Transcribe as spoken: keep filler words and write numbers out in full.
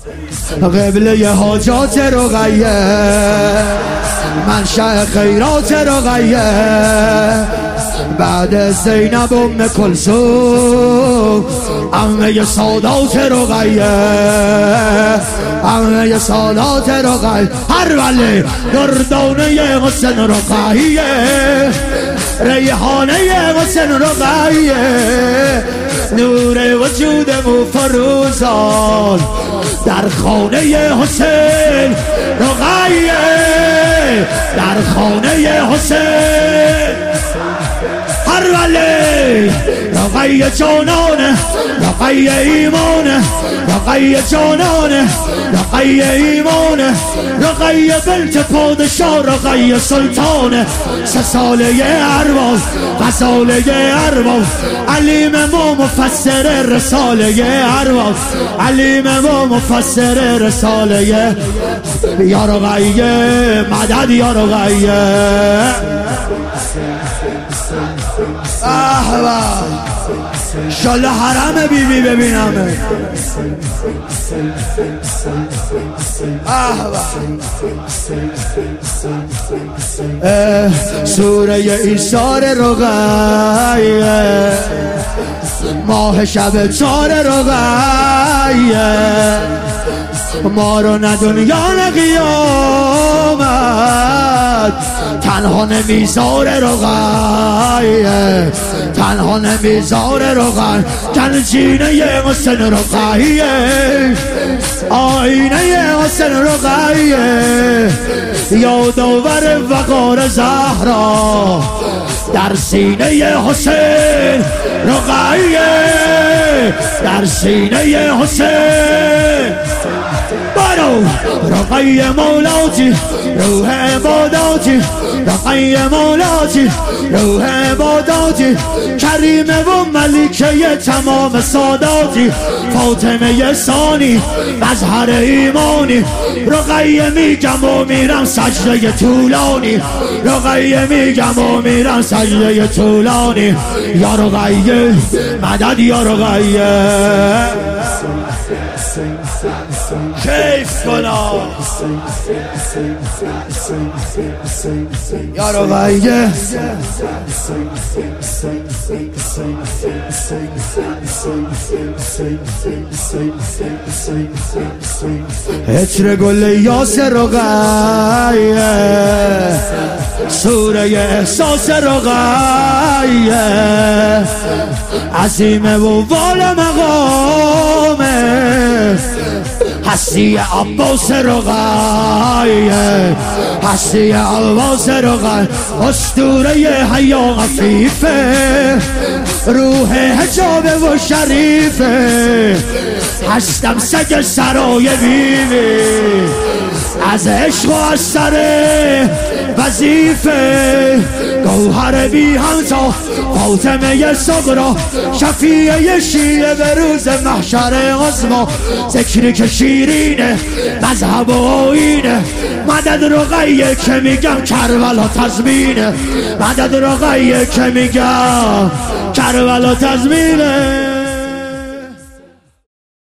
قبله حاجات رقیه، منشأ خیرات رقیه، بعد زینب ام کلثوم عمه سادات رقیه، عمه سادات رقیه، هر ولی دردانه حسین رقیه، ریحانه حسین رقیه، نور وجودمو فروزان در خانه حسین رقیه، در خانه حسین هر ولی رقیه جانانه، رقیه ایمانه، رقیه جانانه، رقیه ایمانه، رقیه بنت پادشاه، رقیه سلطانه، سه ساله ارباب، غزاله ارباب، علیم ما مفسر رساله ارباب، علیم ما مفسر رساله یا رقیه، مدد یا رقیه. احوا شاله حرم بی بی ببینم. احوا سوره ایثار رقیه، ماه شب چار رقیه، ما رو نه دنیا نه قیامت، تنها نمیذار رقیه، تنها نمیذار رقیه، گنجینه حسین رقیه، آینه حسین رقیه، یادآور وقار زهرا در سینه حسین رقیه، در سینه حسین. برو رقیه مولاتی روح عباداتی، رقیه مولاتی روح عباداتی، کریمه و ملکه تمام ساداتی، فاطمه ثانی مظهر ایمانی، رقیه میگم و میرم سجده طولانی، رقیه میگم و میرم سجده طولانی، یا رقیه مدد یا رقیه. کیف کنا یا رقیه، عطر گل یاسر رقیه، سوره احساس رقیه، عظیمه و وال مقامه، هستی عباس رقیه، هستی عباس رقیه، اسطوره حیا خفیفه، روح حجاب و شریفه، هستم سگ سرای بیوی، از عشق و از سر وظیفه، گوهر بی همتا فاطمه صغرا، شفیع شیعه به روز محشر عظما، ذکری که شیرینه مذهب و آیینه، مدد رقیه که میگم کربلا تضمینه، مدد رقیه که میگم کربلا تضمینه.